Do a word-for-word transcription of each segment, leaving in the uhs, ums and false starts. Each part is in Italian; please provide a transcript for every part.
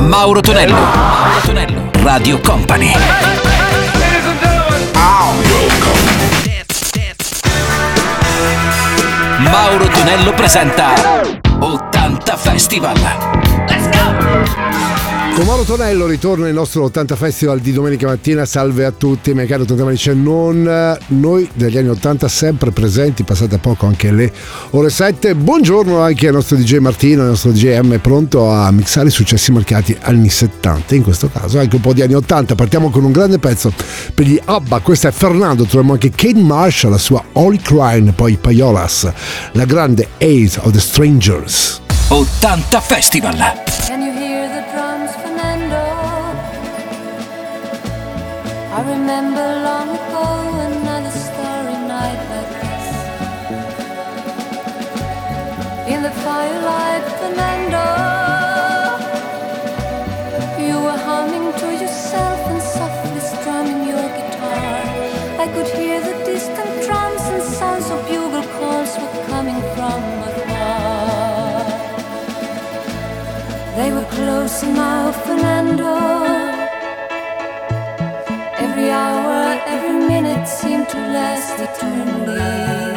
Mauro Tonello. Mauro Tonello. Radio Company. Mauro Tonello presenta ottanta Festival. Let's go! Con Mauro Tonello ritorna il nostro ottanta Festival di domenica mattina. Salve a tutti, miei cari ottanta dice non. Noi degli anni ottanta sempre presenti, passate a poco anche le ore sette. Buongiorno anche al nostro D J Martino, il nostro D J M pronto a mixare i successi marcati anni settanta, in questo caso anche un po' di anni ottanta. Partiamo con un grande pezzo per gli ABBA, questa è Fernando, troviamo anche Kate Marshall, la sua Holy Crime, poi Payolas, la grande Ace of the Strangers. ottanta Festival. Can you hear the drums, Fernando? I remember long ago another starry night like this. In the firelight, Fernando, you were humming to yourself and softly strumming your guitar. I could hear the distant drums and sounds of bugle calls were coming from afar. They were close now, Fernando. Every hour, every minute seemed to last eternally.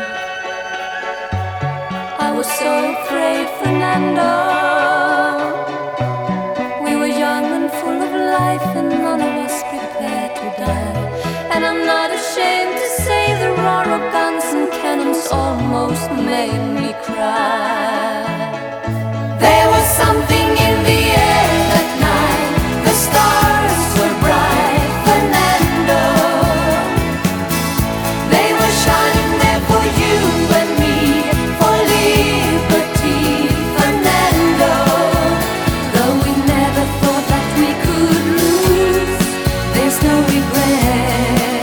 I was so afraid, Fernando. We were young and full of life and none of us prepared to die. And I'm not ashamed to say the roar of guns and cannons almost made me cry. There was something in the air that night. The stars were bright, Fernando. They were shining there for you and me, for liberty, Fernando. Though we never thought that we could lose, there's no regret.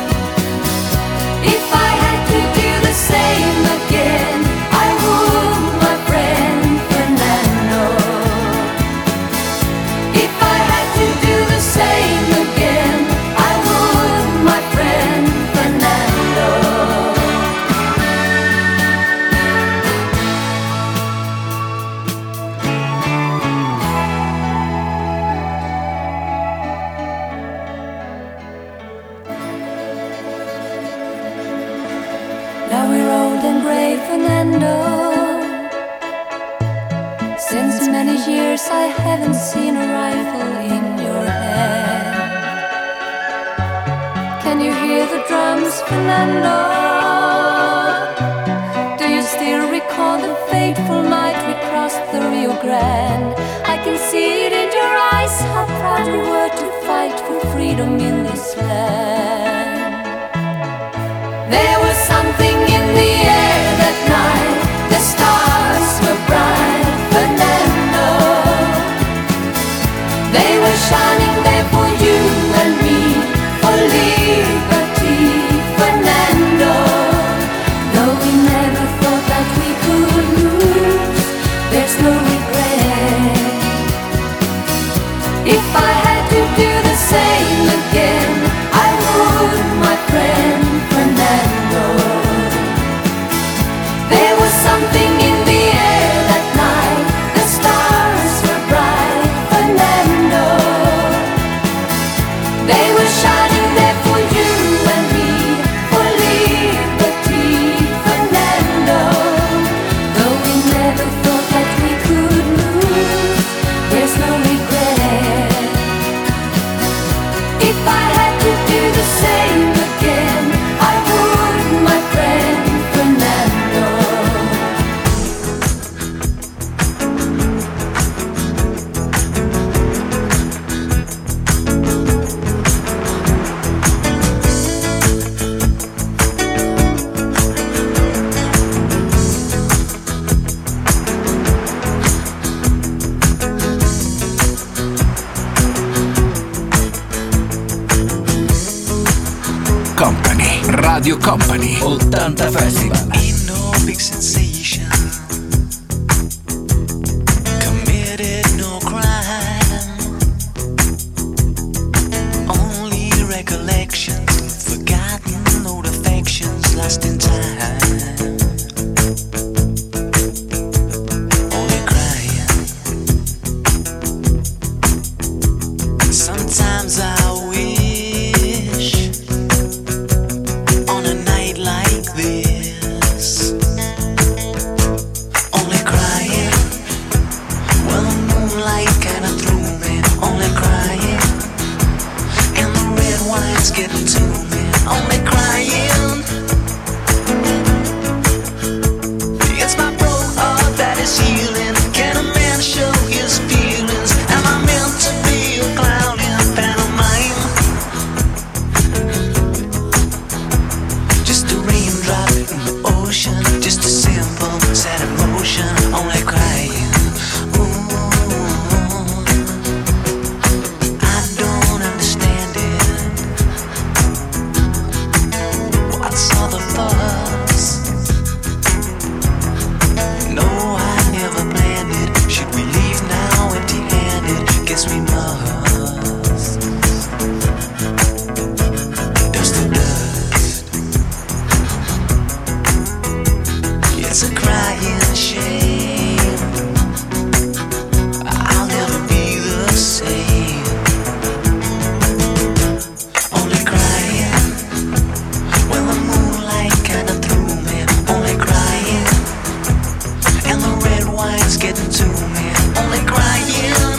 If I had to do the same again, I would, my friend. Now we're old and grey, Fernando. Since many years I haven't seen a rifle in your hand. Can you hear the drums, Fernando? Do you still recall the fateful night we crossed the Rio Grande? I can see it in your eyes, how proud you were to fight for freedom in this land. There was something in the air that night. The stars were bright, Fernando. They were shining there for you and me, for liberty, Fernando. Though we never thought that we could lose, there's no regret. If I had to do the same again, I would, my friend. There was something in the air that night. The stars were bright, Fernando. They were shining there for you and me, for liberty, Fernando. Though we never thought that we could lose, there's no regret. If I had to do the same again, I would, my friend, Fernando. Company, Radio Company, ottanta Festival. Ain't no big sensation, committed no crime, only recollections of forgotten old affections lost in time, only crying. moonlight kinda threw me, only crying. And the red wine's getting to me, only crying. It's my broke heart that is healing. Can a man show his feelings? Am I meant to be a clown in a pantomime? Just a raindrop in the ocean, just a simple sad emotion, only crying. Ooh, I don't understand it. What's all the fuss? No, I never planned it. Should we leave now empty-handed? Guess we must. Dust to dust. It's a crying shame. I'll never be the same. Only crying when the moonlight kinda threw me. Only crying. And the red wine's getting to me, only crying.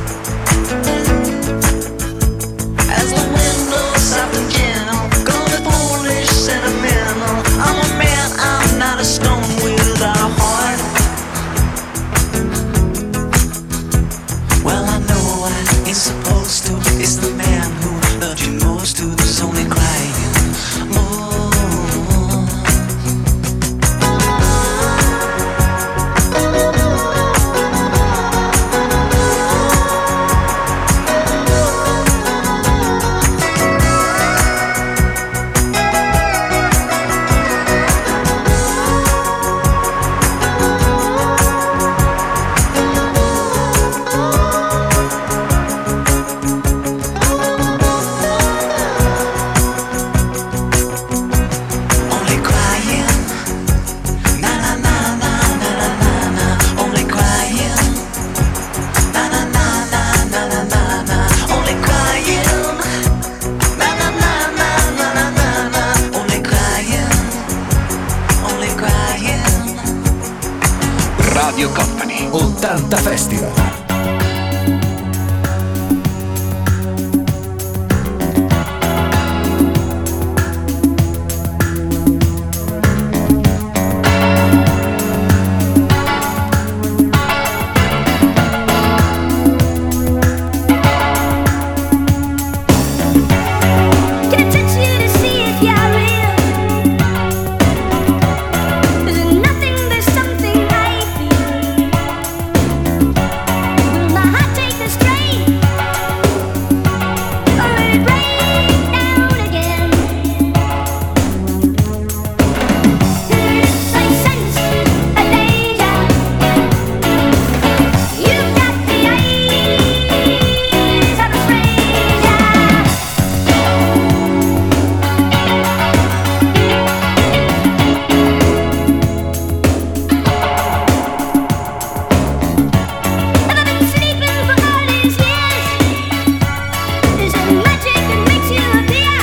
As the windows soften gentle, call it foolish, sentimental. I'm a man, I'm not a stone without a heart. Well, I know I ain't supposed to. It's the man who loved you most who's only crying. Oh. Only crying, na na na na na na na na. Only crying, na na na na na na na na. Only crying, na na na na na na na na. Only crying, only crying. Radio Company ottanta Festival. Can I touch you to see if you're real? There's nothing, there's something I feel. Will my heart take the strain? Or will it break down again? I sense a danger. You've got the eyes of a stranger. Have I been sleeping for all these years? Is it magic that makes you appear?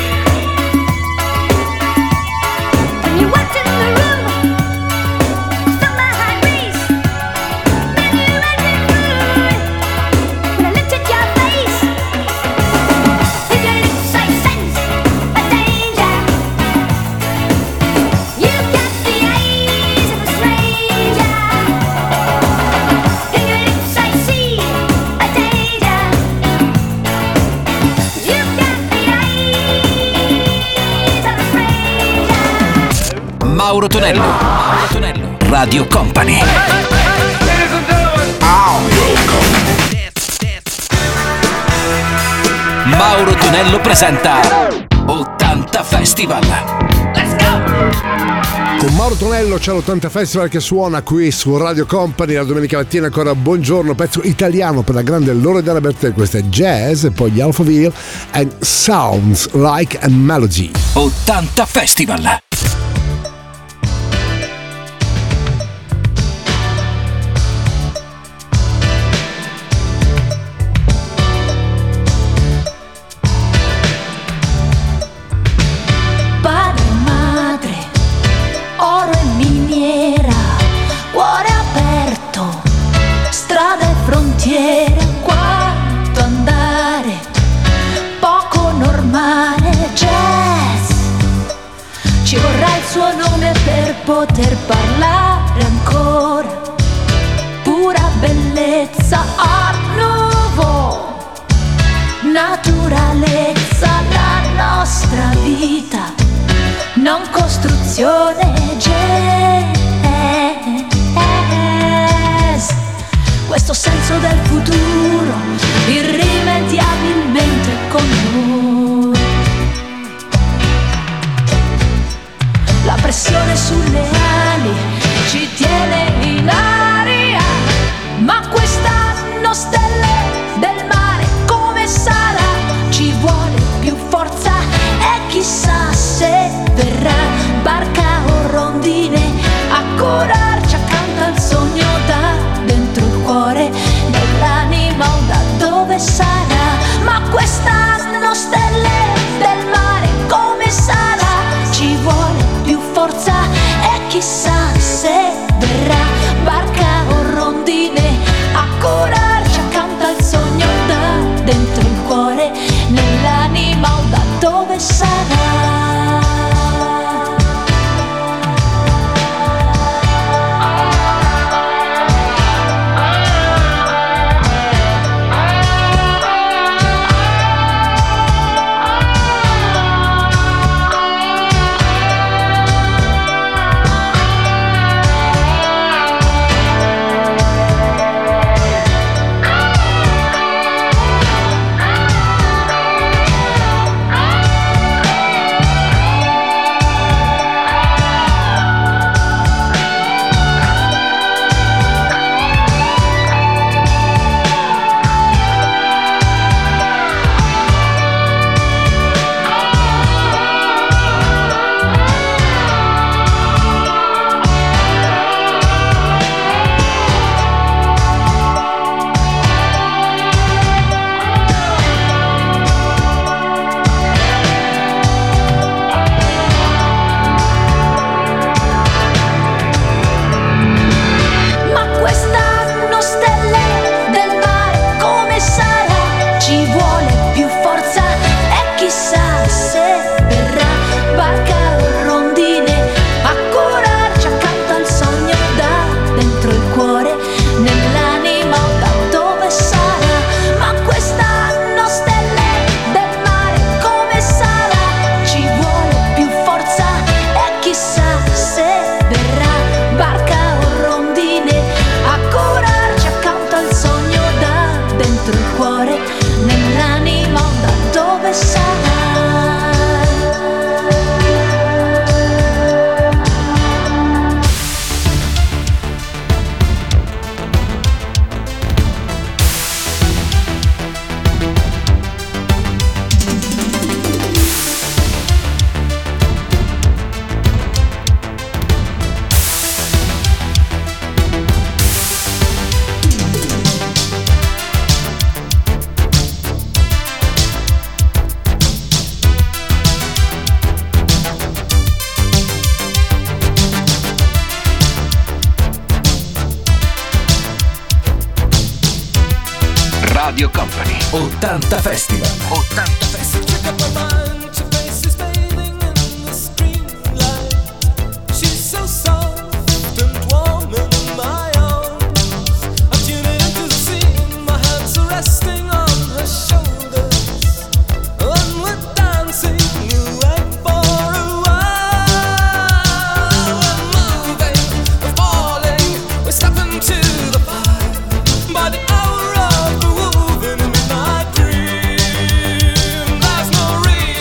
When you walked in the room, I felt my heart race. Then you ran me through. When I looked at your face, in your lips I sensed a danger. You've got the eyes of a stranger. In your lips I see a danger. You've got the eyes of a stranger. Mauro Tonello. Mauro Tonello. Radio Company. Mauro Tonello presenta ottanta Festival. Let's go! Con Mauro Tonello c'è l'ottanta Festival che suona qui su Radio Company la domenica mattina. Ancora buongiorno, pezzo italiano per la grande Loredana Bertè. Questo è Jazz e poi gli Alphaville and Sounds Like a Melody. ottanta Festival. frontiere naturalezza la nostra vita, non costruzione jazz. Questo senso del futuro irrimediabilmente con noi. La pressione sulle ali ci tiene in aria, ma quest'anno stelle del mare come sarà? Ci vuole più forza e chissà se verrà barca o rondine a curarci accanto al sogno da dentro il cuore, nell'anima o da dove sarà? Ma quest'anno stelle del mare come sarà? Ci vuole più forza e chissà se verrà barca o rondine a curarci accanto al sogno da dentro il cuore, nell'anima o da dove sarà? Radio Company ottanta Festival. ottanta Festival. By the hour of the wolf in the midnight dream, there's no reason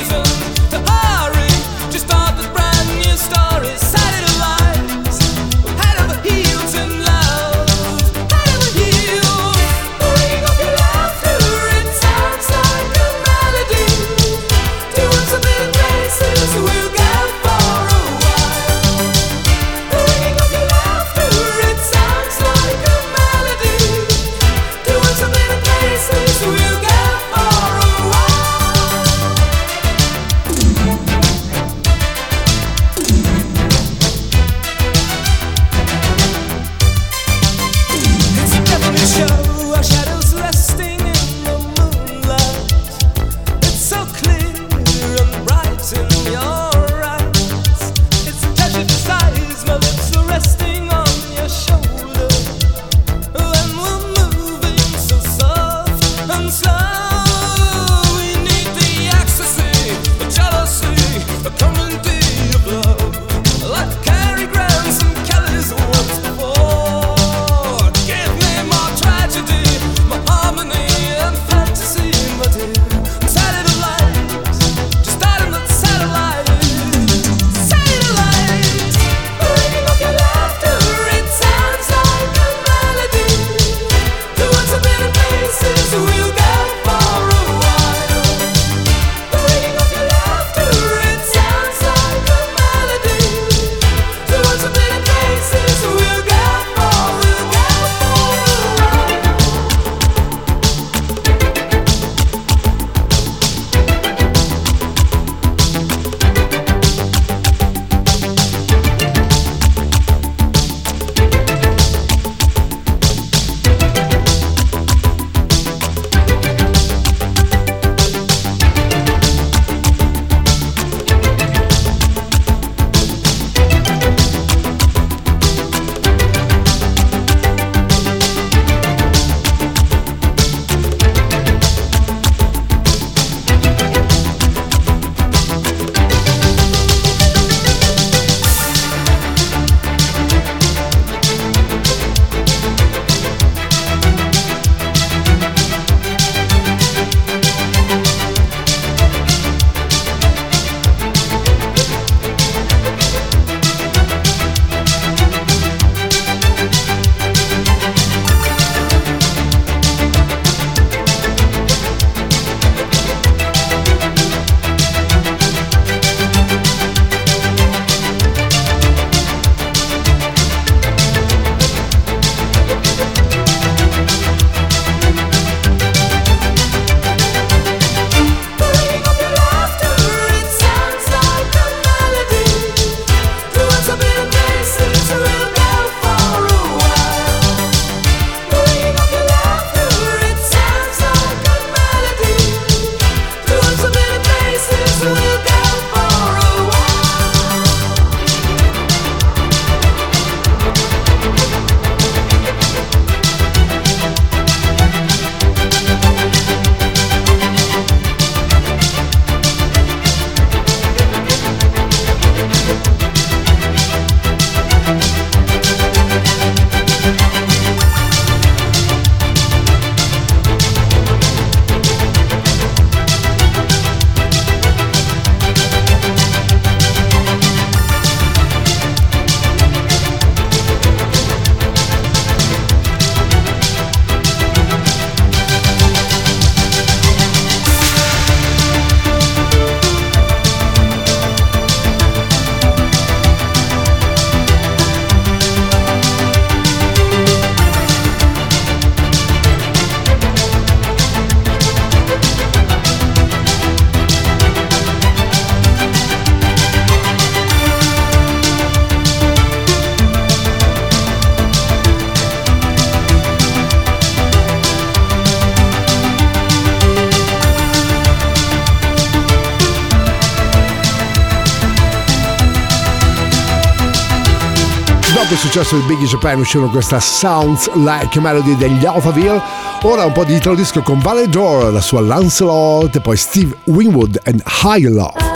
dopo il successo di Biggie Japan uscirono questa Sounds Like Melody degli Alphaville. Ora un po' di italo disco con Valley Door, la sua Lancelot, e poi Steve Winwood and High Love.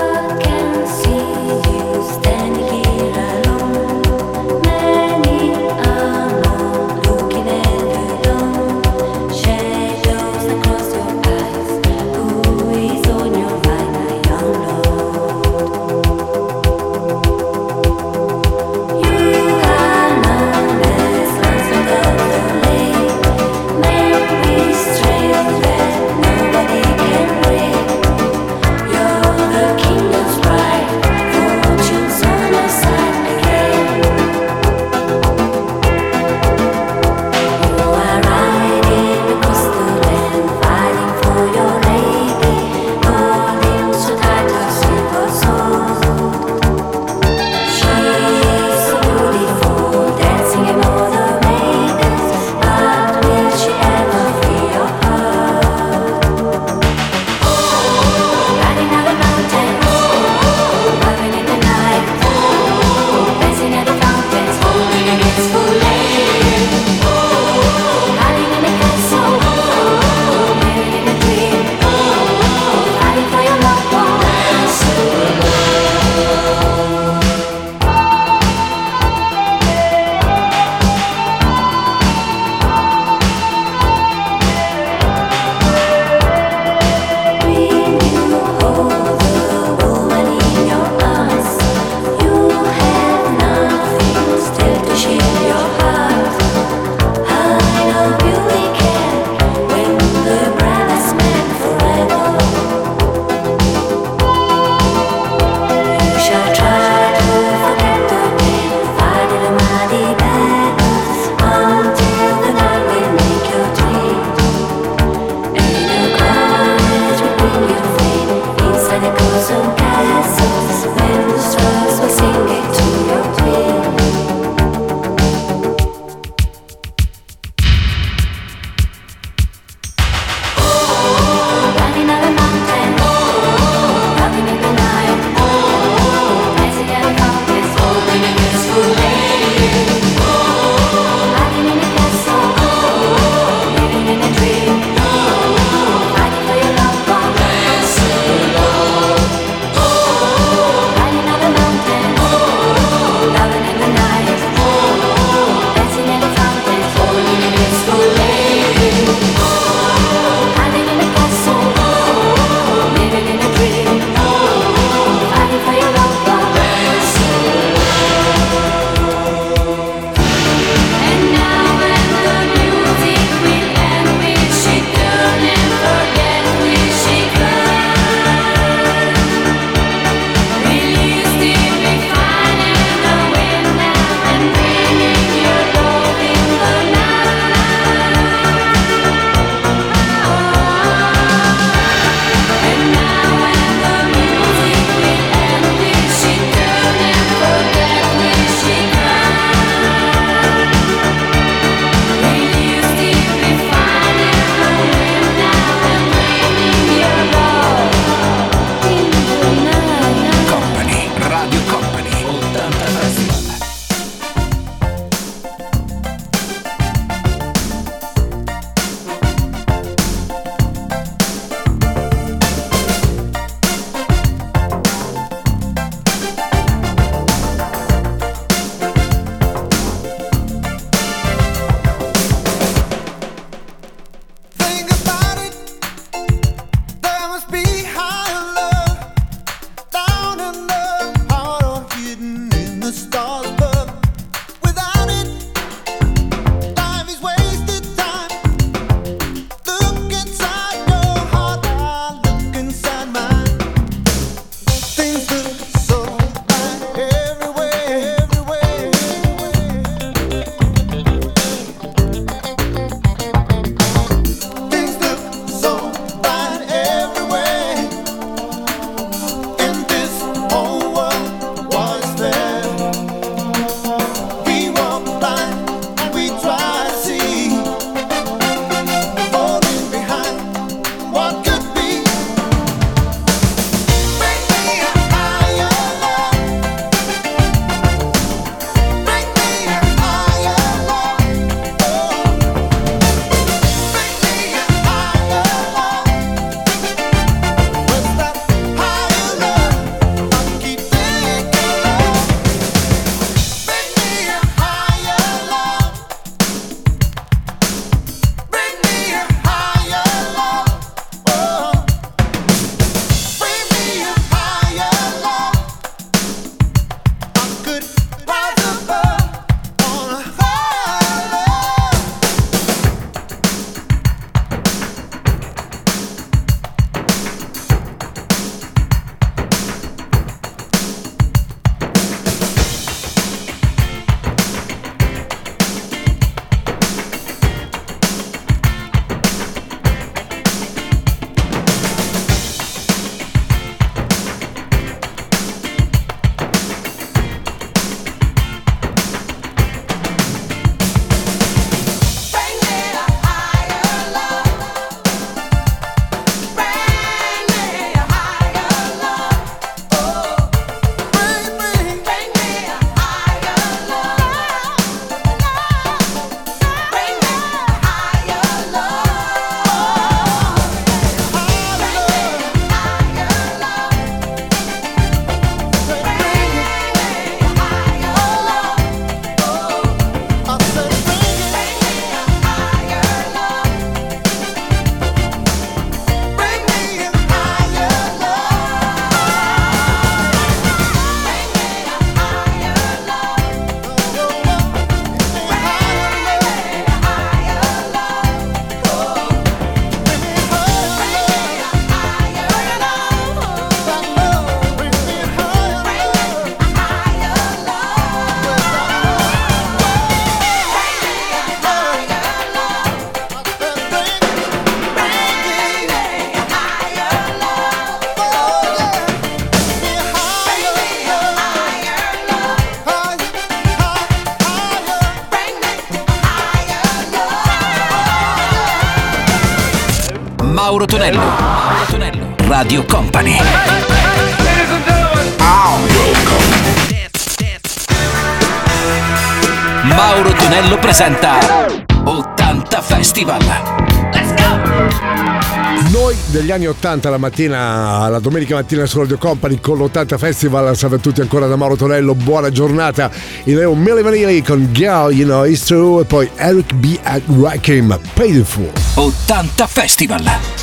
The Mauro Tonello. Mauro Tonello. Radio Company. Mauro Tonello presenta ottanta Festival. Let's go! Noi degli anni ottanta, la mattina, la domenica mattina su Radio Company con l'ottanta Festival. Salve a tutti ancora da Mauro Tonello, buona giornata. Il Leo Milli Vanilli con Girl, You Know It's True, e poi Eric B. and Rakim, Paid in Full. ottanta Festival.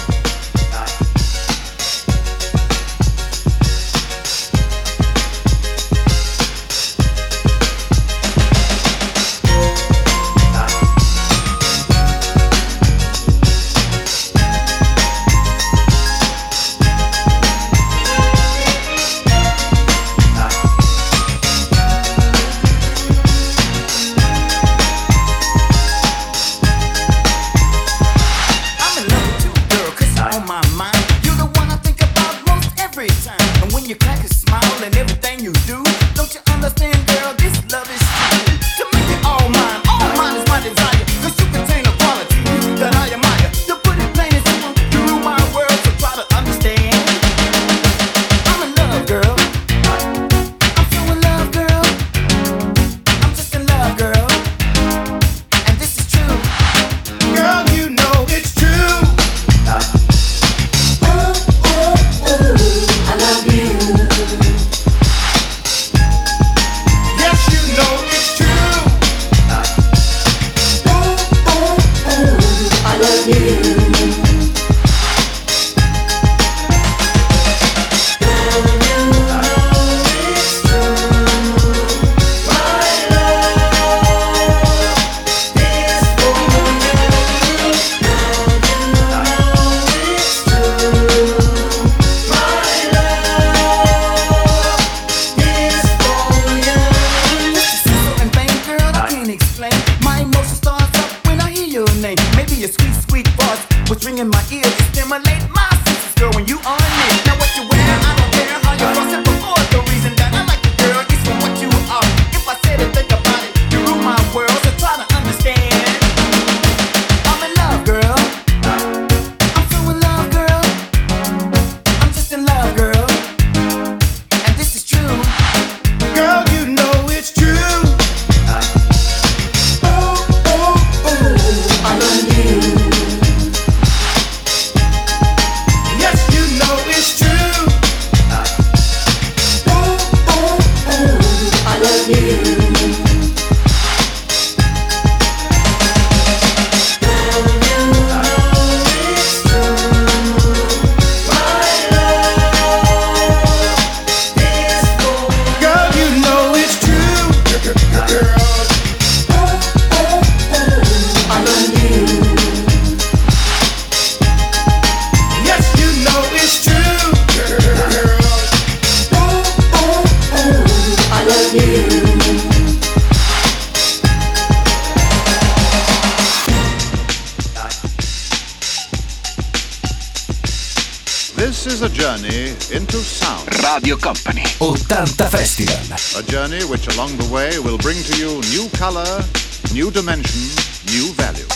This is a journey into sound. Radio Company, ottanta Festival. A journey which along the way will bring to you new color, new dimension, new value.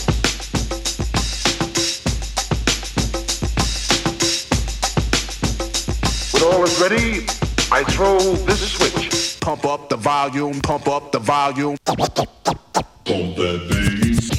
When all is ready, I throw this switch. Pump up the volume, pump up the volume. Pump that bass.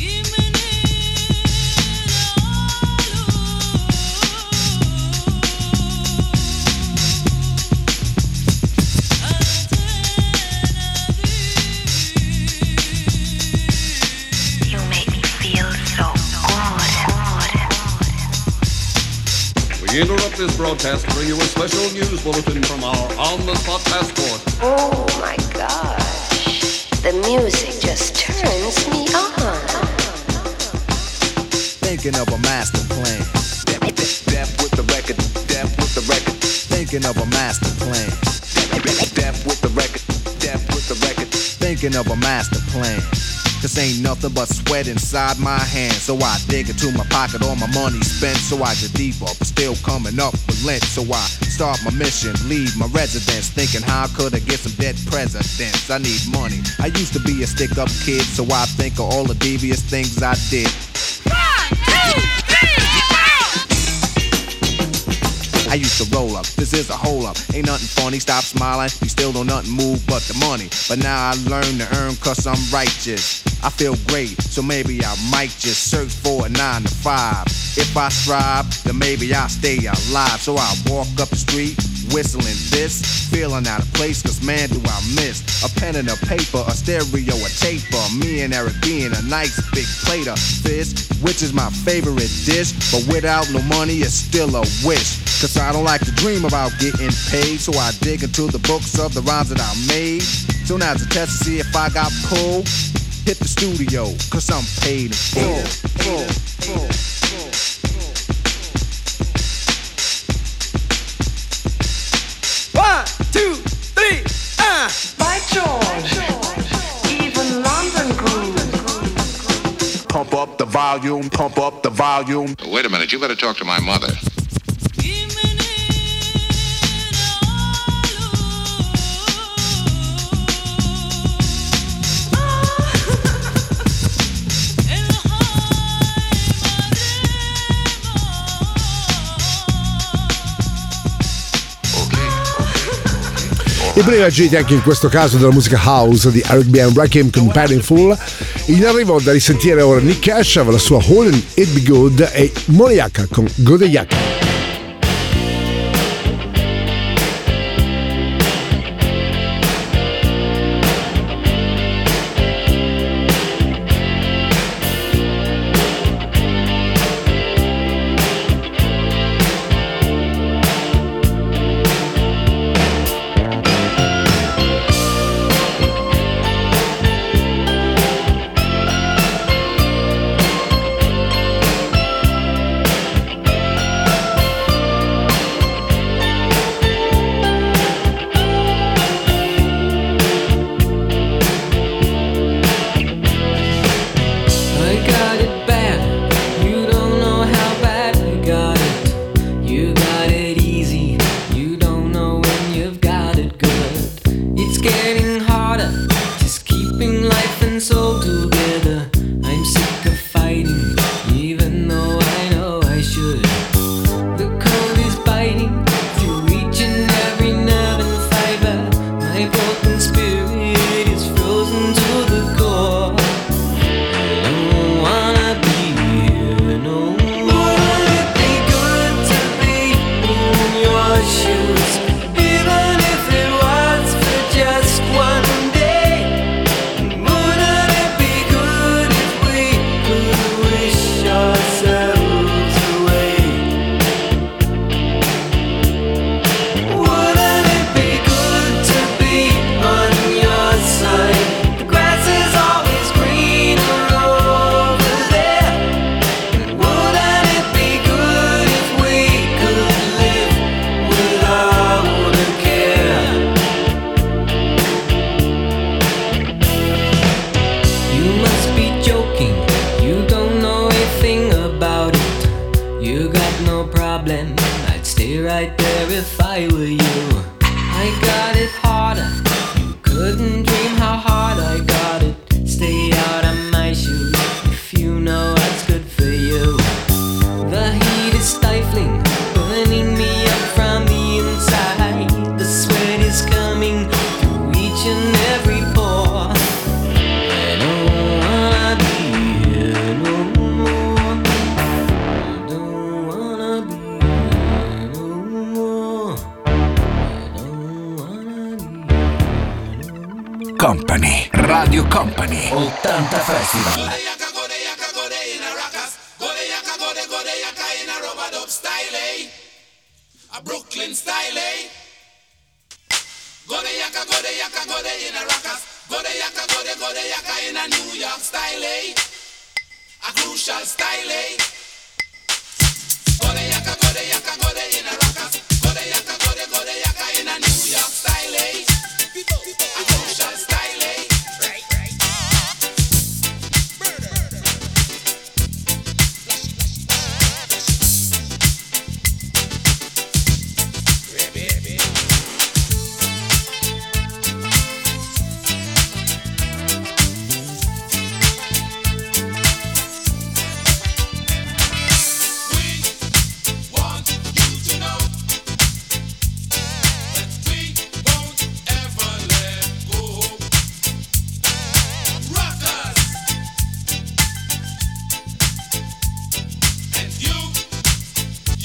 We interrupt this broadcast to bring you a special news bulletin from our on-the-spot passport. Oh my gosh, the music just turns me on. Thinking of a master plan. Death, death, death with the record, death with the record. Thinking of a master plan. Death, death with the record, death with the record. Thinking of a master plan. Cause ain't nothing but sweat inside my hands. So I dig into my pocket, all my money spent. So I get deeper, but still coming up with lint. So I start my mission, leave my residence, thinking how could I get some dead presidents. I need money. I used to be a stick-up kid, so I think of all the devious things I did. One, two, three, four. I used to roll up. This is a hole up. Ain't nothing funny. Stop smiling. You still don't nothing move but the money. But now I learn to earn cause I'm righteous. I feel great, so maybe I might just search for a nine to five. If I strive, then maybe I'll stay alive. So I walk up the street, whistling this, feeling out of place, cause man do I miss a pen and a paper, a stereo, a taper. Me and Eric being a nice big plate of fish, which is my favorite dish. But without no money, it's still a wish. Cause I don't like to dream about getting paid, so I dig into the books of the rhymes that I made. So now's a test to see if I got pulled. Hit the studio, cause I'm paid in full. full, full, full. One, two, three, ah! By George, even London groove. Pump up the volume, pump up the volume. Wait a minute, you better talk to my mother. I primi agiti anche in questo caso della musica house di Eric B. and Rakim con Painful. In arrivo da risentire ora Nick Cash aveva la sua Wouldn't It Be Good e Moriaka con Godeyaka. Company, Radio Company, ottanta Festival. A Brooklyn style, eh? Go de yaka, go de yaka, go de in a rockers. Go de yaka, go de, go de yaka in a New York style, eh? A crucial style, eh? Go de yaka, go de yaka, go de in a rockers. Go de yaka, go de, go de yaka in a New York style, eh? A crucial style, eh? Right, right. Murder. Flashy, flashy, flashy. Baby, baby.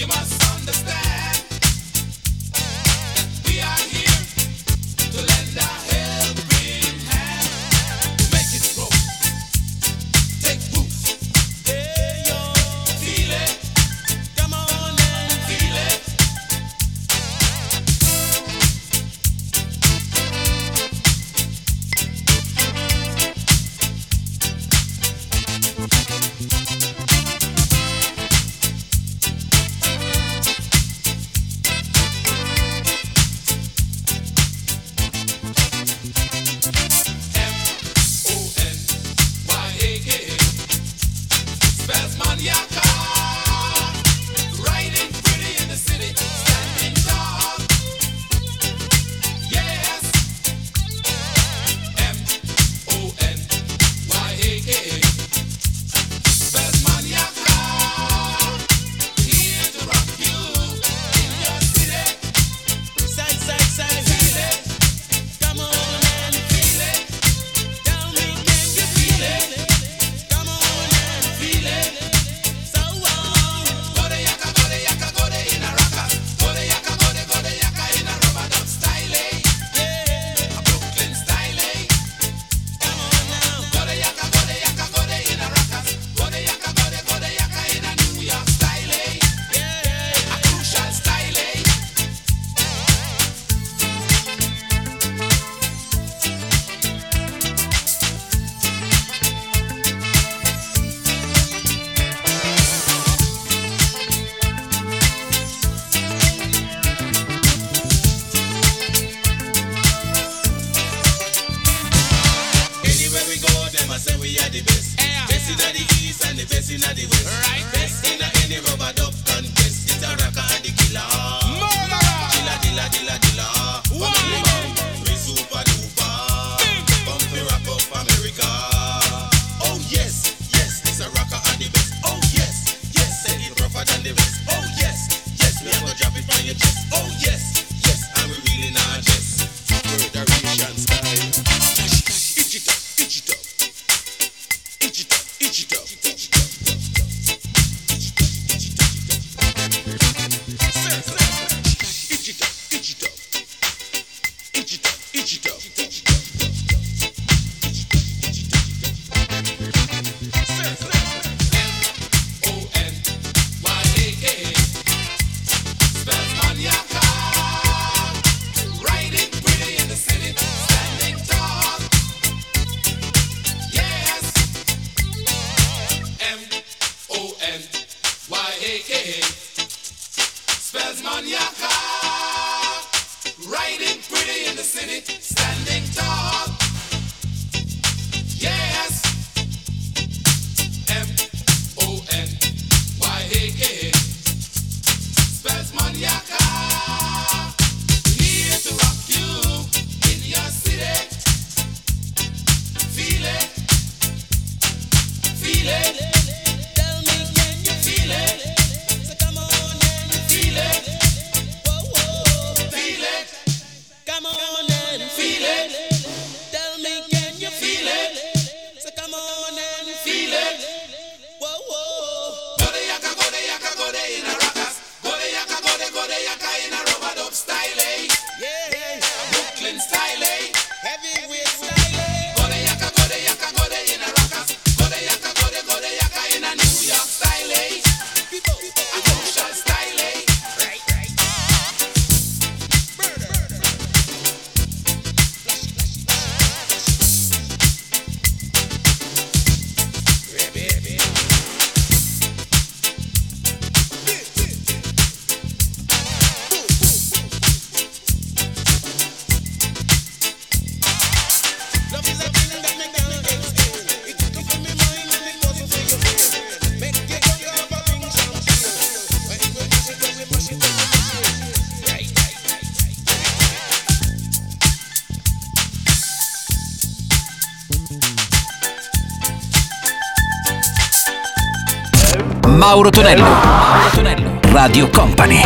Mauro Tonello, Mauro Tonello, Radio Company.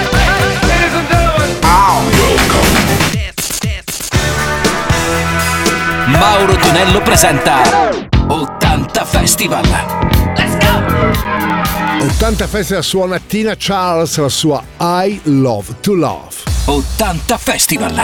Mauro Tonello presenta ottanta Festival. Let's go! ottanta Festival suona Tina Charles, la sua I Love to Love. ottanta Festival.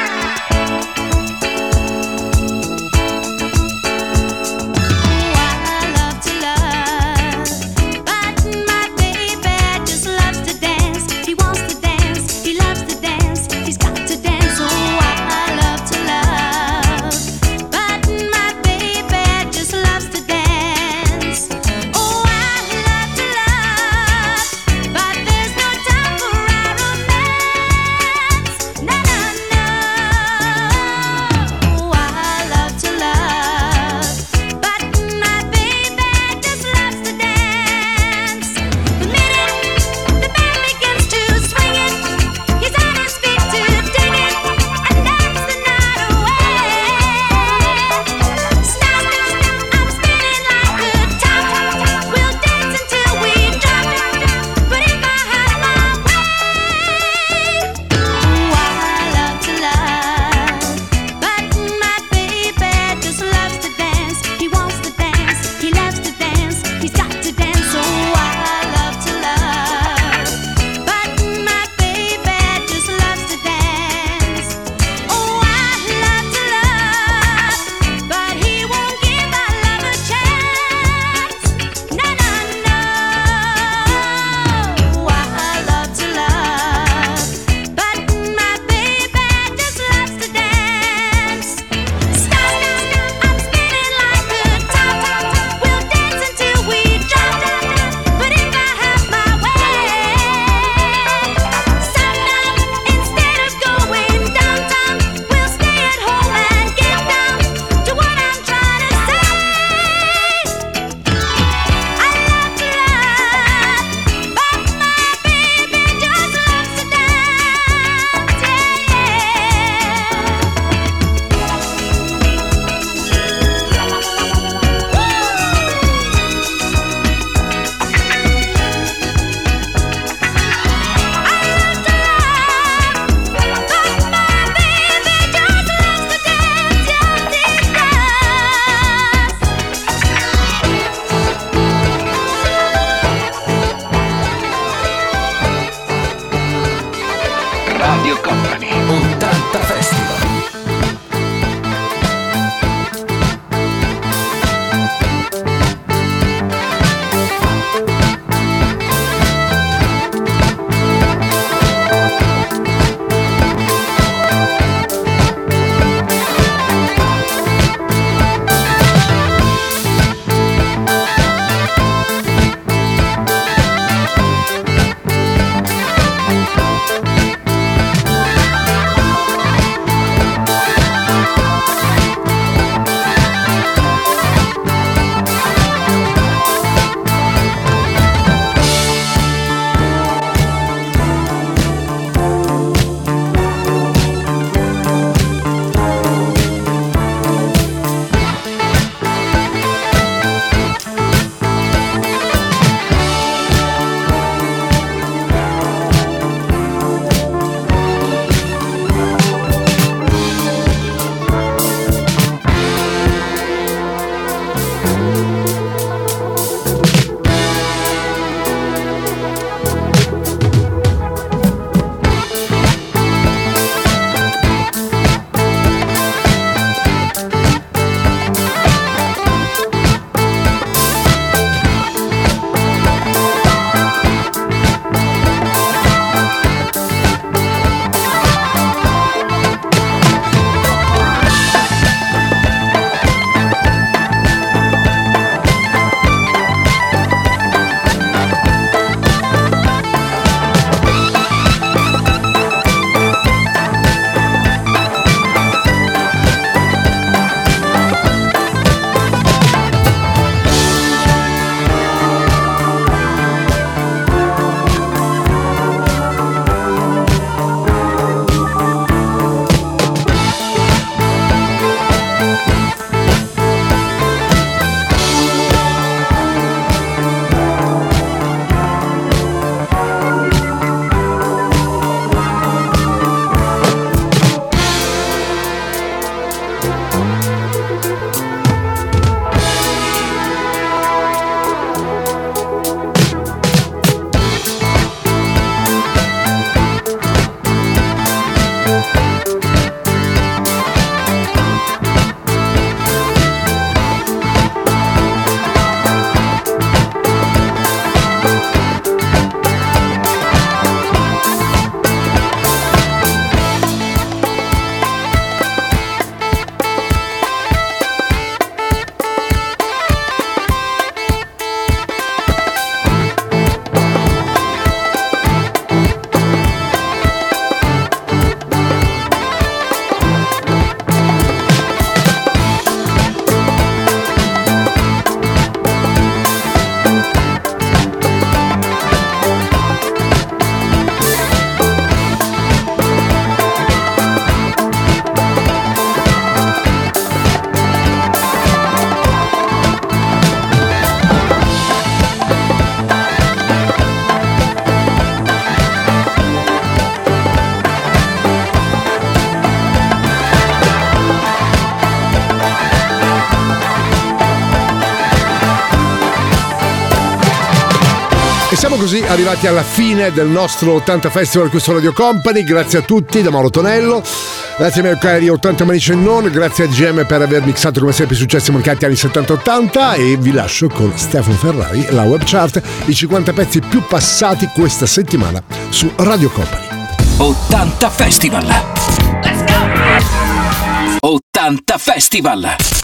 Radio Company, ottanta Festival. siamo così arrivati alla fine del nostro ottanta Festival qui su Radio Company. Grazie a tutti da Mauro Tonello, grazie ai miei cari ottanta Manici e non, grazie a G M per aver mixato come sempre i successi marcati anni settanta ottanta, e vi lascio con Stefano Ferrari, la web chart, i cinquanta pezzi più passati questa settimana su Radio Company. ottanta Festival. Let's go! ottanta Festival.